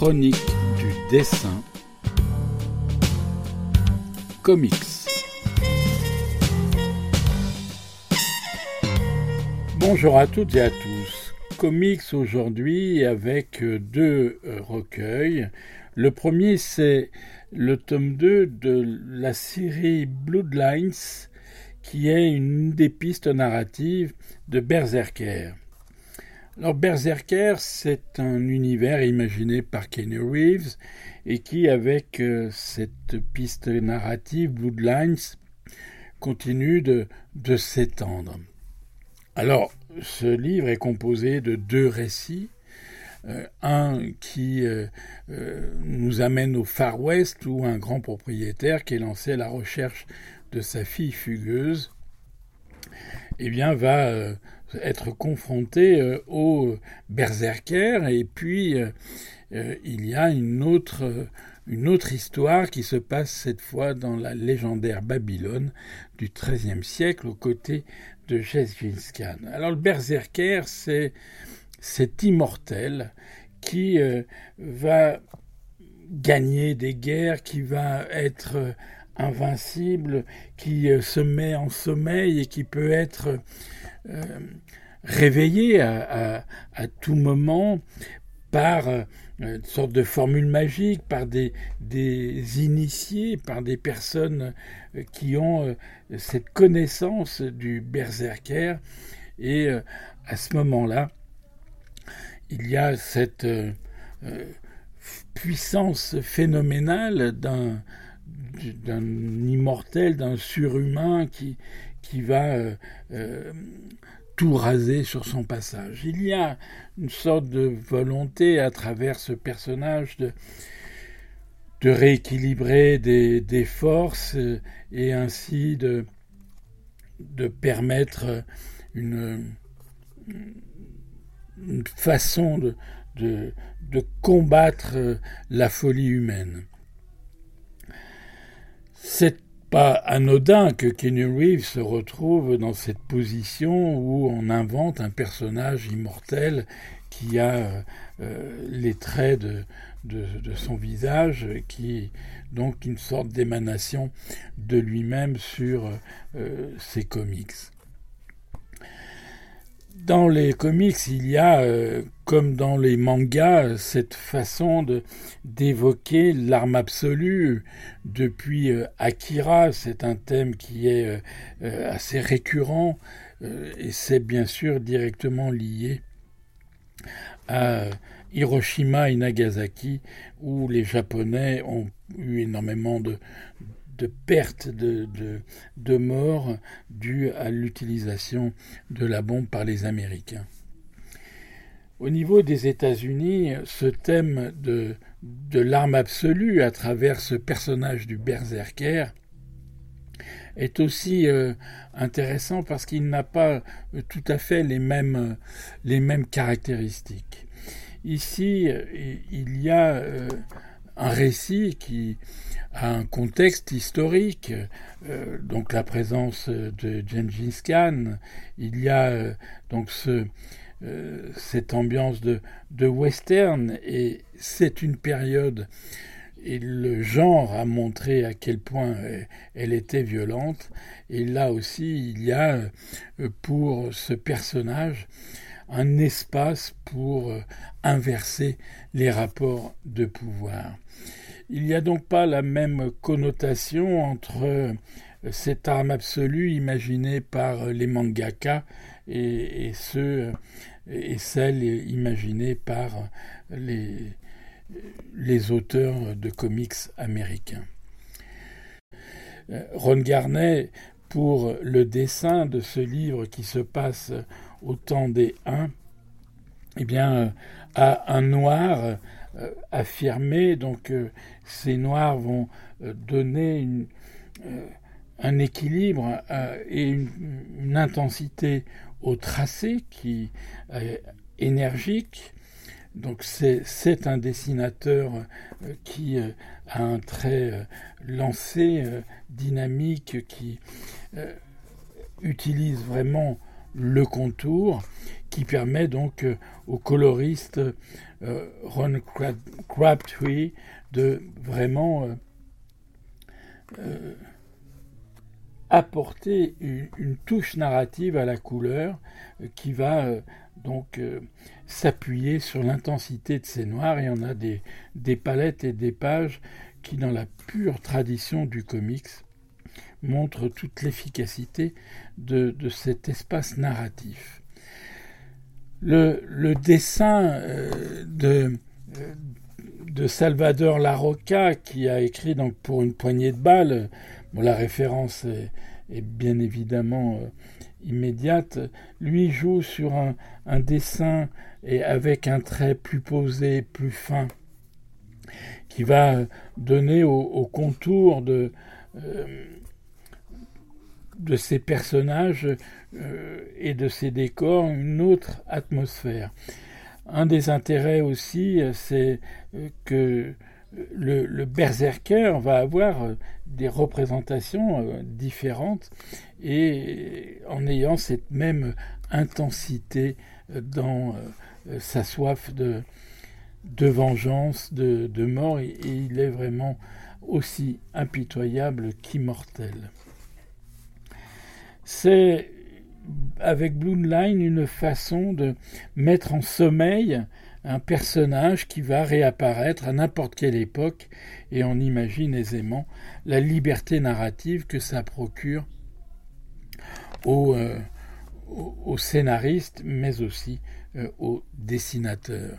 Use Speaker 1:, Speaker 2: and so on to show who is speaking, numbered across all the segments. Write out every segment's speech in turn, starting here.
Speaker 1: Chronique du dessin, comics. Bonjour à toutes et à tous. Comics aujourd'hui avec deux recueils. Le premier, c'est le tome 2 de la série Bloodlines, qui est une des pistes narratives de Berserker. Alors Berserker, c'est un univers imaginé par Keanu Reeves et qui, avec cette piste narrative Bloodlines, continue de s'étendre. Alors, ce livre est composé de deux récits. Un qui nous amène au Far West, où un grand propriétaire qui est lancé à la recherche de sa fille fugueuse va être confronté au berserker. Et puis il y a une autre histoire qui se passe cette fois dans la légendaire Babylone du XIIIe siècle aux côtés de Gengis Khan. Alors le berserker, c'est cet immortel qui va gagner des guerres, qui va être invincible, qui se met en sommeil et qui peut être réveillé à tout moment par une sorte de formule magique, par des initiés, par des personnes qui ont cette connaissance du berserker. Et à ce moment-là, il y a cette puissance phénoménale d'un immortel, d'un surhumain qui va tout raser sur son passage. Il y a une sorte de volonté à travers ce personnage de rééquilibrer des forces et ainsi de permettre une façon de combattre la folie humaine. C'est pas anodin que Keanu Reeves se retrouve dans cette position où on invente un personnage immortel qui a les traits de son visage, qui donc une sorte d'émanation de lui-même sur ses comics. Dans les comics, il y a, comme dans les mangas, cette façon d'évoquer l'arme absolue. Depuis Akira, c'est un thème qui est assez récurrent et c'est bien sûr directement lié à Hiroshima et Nagasaki, où les Japonais ont eu énormément de pertes, de morts dues à l'utilisation de la bombe par les Américains. Au niveau des États-Unis, ce thème de l'arme absolue à travers ce personnage du berserker est aussi intéressant parce qu'il n'a pas tout à fait les mêmes caractéristiques. Ici, il y a un récit qui a un contexte historique, donc la présence de Gengis Khan. Il y a donc cette ambiance de western, et c'est une période, et le genre a montré à quel point elle était violente. Et là aussi, il y a pour ce personnage un espace pour inverser les rapports de pouvoir. Il n'y a donc pas la même connotation entre cette arme absolue imaginée par les mangaka et celle imaginée par les auteurs de comics américains. Ron Garney, pour le dessin de ce livre qui se passe au temps des Huns, a un noir affirmé. Donc ces noirs vont donner un équilibre et une intensité au tracé qui est énergique. Donc c'est un dessinateur qui a un trait lancé, dynamique, qui utilise vraiment le contour, qui permet donc au coloriste Ron Crabtree de vraiment apporter une touche narrative à la couleur qui va donc s'appuyer sur l'intensité de ces noirs. Et on a des palettes et des pages qui, dans la pure tradition du comics, montrent toute l'efficacité de cet espace narratif. Le dessin de Salvador Larroca, qui a écrit donc Pour une poignée de balles, la référence est bien évidemment immédiate, lui joue sur un dessin et avec un trait plus posé, plus fin, qui va donner au contour de ces personnages et de ces décors une autre atmosphère. Un des intérêts aussi, c'est que le berserker va avoir des représentations différentes et en ayant cette même intensité dans sa soif de vengeance, de mort, et il est vraiment aussi impitoyable qu'immortel. C'est avec Blue Line une façon de mettre en sommeil un personnage qui va réapparaître à n'importe quelle époque, et on imagine aisément la liberté narrative que ça procure aux scénaristes, mais aussi aux dessinateurs.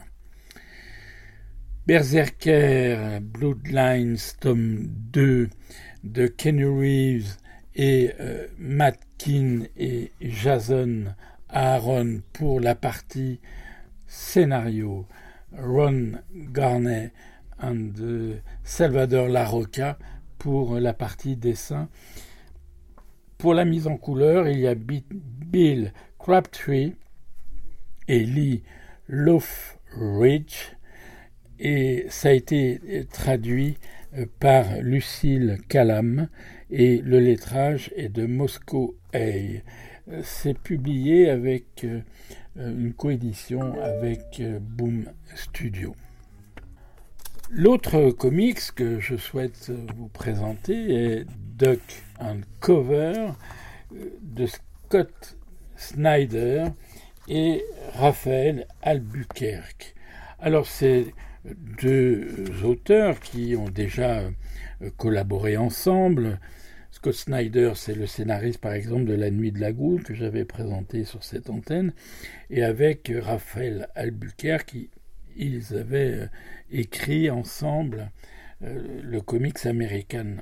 Speaker 1: Berserker Bloodlines tome 2 de Kenny Reeves et Matt Keane et Jason Aaron pour la partie scénario, Ron Garney et Salvador Larroca pour la partie dessin. Pour la mise en couleur, il y a Bill Crabtree et Lee Loughridge, et ça a été traduit par Lucille Callam, et le lettrage est de Moscow Hay. C'est publié avec une coédition avec Boom Studio. L'autre comics que je souhaite vous présenter est Duck and Cover de Scott Snyder et Raphaël Albuquerque. Alors c'est deux auteurs qui ont déjà collaboré ensemble. Scott Snyder, c'est le scénariste par exemple de La Nuit de la Goule que j'avais présenté sur cette antenne, et avec Raphaël Albuquerque, ils avaient écrit ensemble le comics American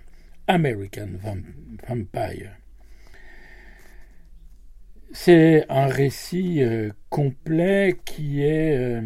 Speaker 1: Vampire. C'est un récit complet qui est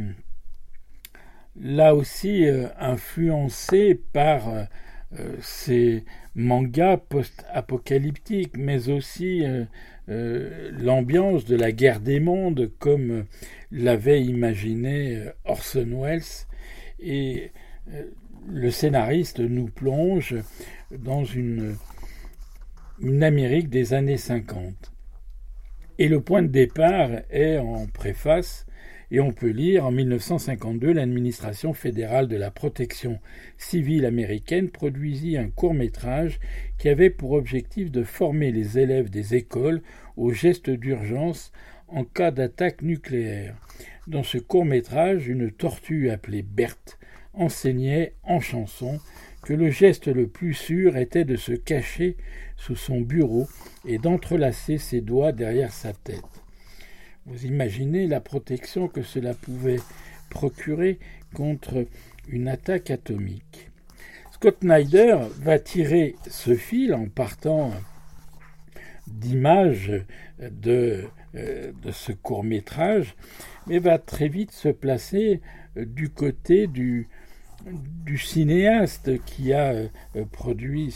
Speaker 1: là aussi influencé par ces mangas post-apocalyptiques, mais aussi l'ambiance de la guerre des mondes comme l'avait imaginé Orson Welles, et le scénariste nous plonge dans une Amérique des années 50. Et le point de départ est en préface, et on peut lire: en 1952, l'administration fédérale de la protection civile américaine produisit un court-métrage qui avait pour objectif de former les élèves des écoles aux gestes d'urgence en cas d'attaque nucléaire. Dans ce court-métrage, une tortue appelée Berthe enseignait en chanson que le geste le plus sûr était de se cacher sous son bureau et d'entrelacer ses doigts derrière sa tête. Vous imaginez la protection que cela pouvait procurer contre une attaque atomique. Scott Snyder va tirer ce fil en partant d'images de ce court-métrage, mais va très vite se placer du côté du cinéaste qui a produit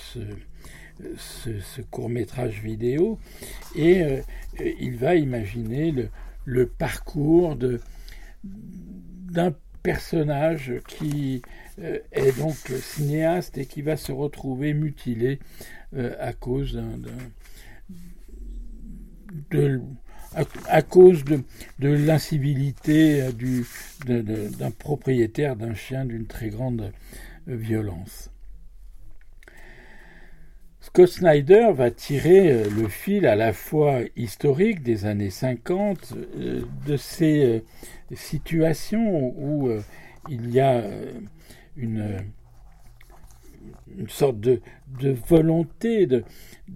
Speaker 1: ce court-métrage vidéo, et il va imaginer le parcours d'un personnage qui est donc cinéaste et qui va se retrouver mutilé à cause à cause de l'incivilité d'un propriétaire d'un chien d'une très grande violence. Scott Snyder va tirer le fil à la fois historique des années 50, de ces situations où il y a une sorte de volonté de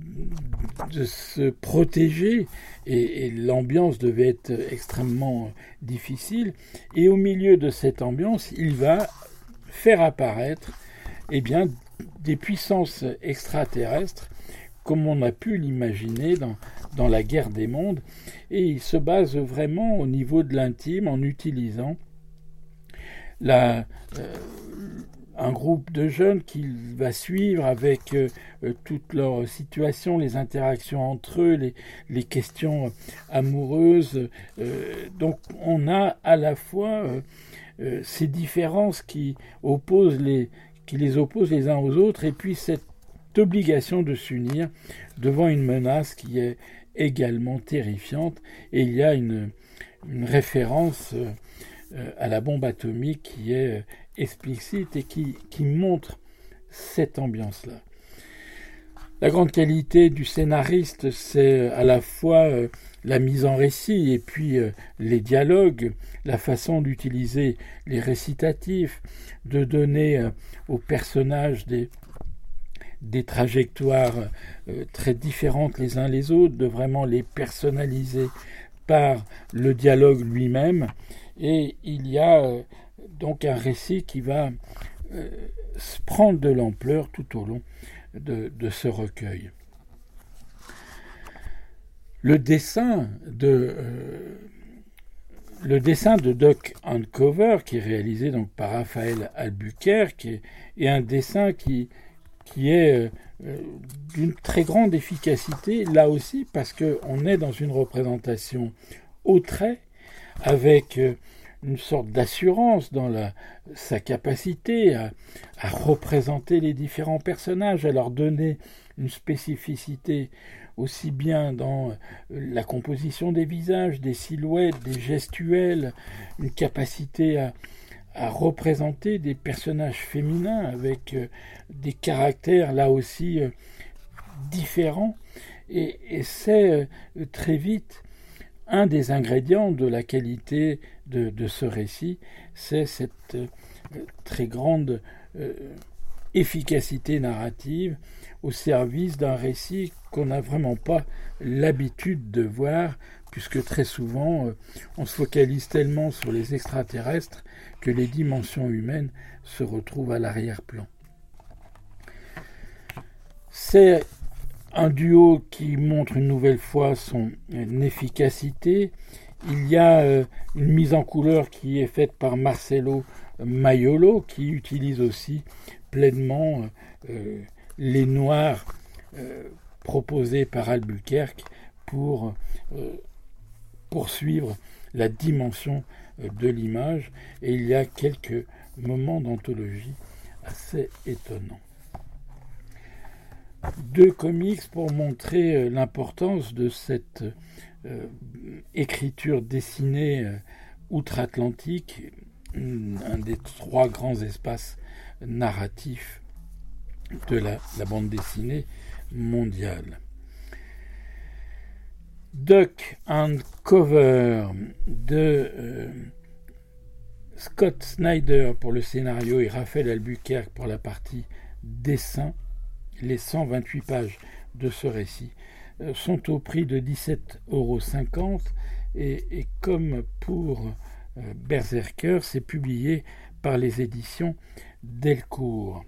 Speaker 1: se protéger, et l'ambiance devait être extrêmement difficile. Et au milieu de cette ambiance, il va faire apparaître des puissances extraterrestres, comme on a pu l'imaginer dans la guerre des mondes, et il se base vraiment au niveau de l'intime en utilisant un groupe de jeunes qu'il va suivre avec toute leur situation, les interactions entre eux, les questions amoureuses. Donc on a à la fois ces différences qui les opposent les uns aux autres, et puis cette obligation de s'unir devant une menace qui est également terrifiante. Et il y a une référence à la bombe atomique qui est explicite et qui montre cette ambiance-là. La grande qualité du scénariste, c'est à la fois la mise en récit et puis les dialogues, la façon d'utiliser les récitatifs, de donner aux personnages des trajectoires très différentes les uns les autres, de vraiment les personnaliser par le dialogue lui-même. Et il y a donc un récit qui va prendre de l'ampleur tout au long de ce recueil. Le dessin de Duck Uncover, qui est réalisé donc par Raphaël Albuquerque, est un dessin qui est d'une très grande efficacité, là aussi parce qu'on est dans une représentation au trait, avec une sorte d'assurance dans sa capacité à représenter les différents personnages, à leur donner une spécificité aussi bien dans la composition des visages, des silhouettes, des gestuels, une capacité à représenter des personnages féminins avec des caractères là aussi différents. Et c'est très vite un des ingrédients de la qualité de ce récit, c'est cette très grande efficacité narrative au service d'un récit qu'on n'a vraiment pas l'habitude de voir, puisque très souvent on se focalise tellement sur les extraterrestres que les dimensions humaines se retrouvent à l'arrière-plan. C'est un duo qui montre une nouvelle fois son efficacité. Il y a une mise en couleur qui est faite par Marcelo Maiolo, qui utilise aussi pleinement les noirs proposés par Albuquerque pour poursuivre la dimension de l'image. Et il y a quelques moments d'anthologie assez étonnants. Deux comics pour montrer l'importance de cette écriture dessinée outre-Atlantique, un des trois grands espaces narratifs de la bande dessinée mondiale. Duck Uncover de Scott Snyder pour le scénario et Raphaël Albuquerque pour la partie dessin. Les 128 pages de ce récit sont au prix de 17,50 € et comme pour Berserker, c'est publié par les éditions Delcourt.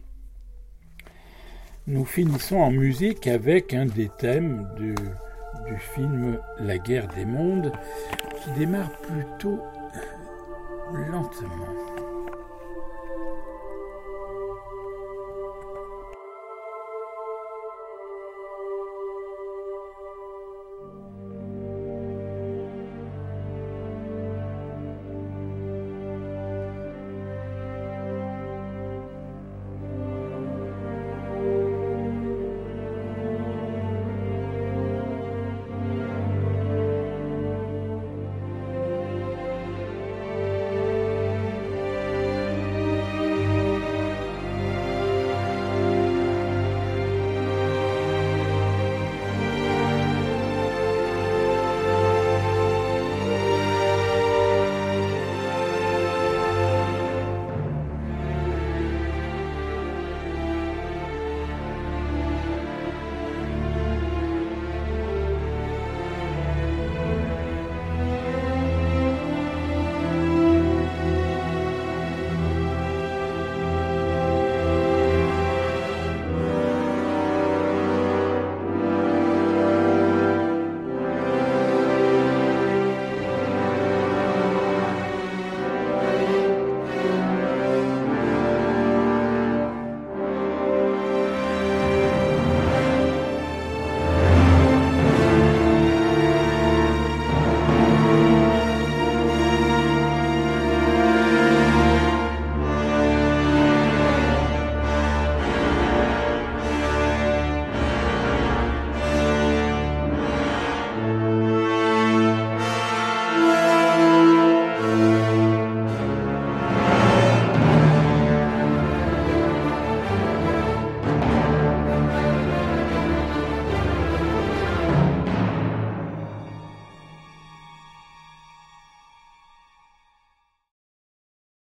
Speaker 1: Nous finissons en musique avec un des thèmes du film La guerre des mondes qui démarre plutôt lentement.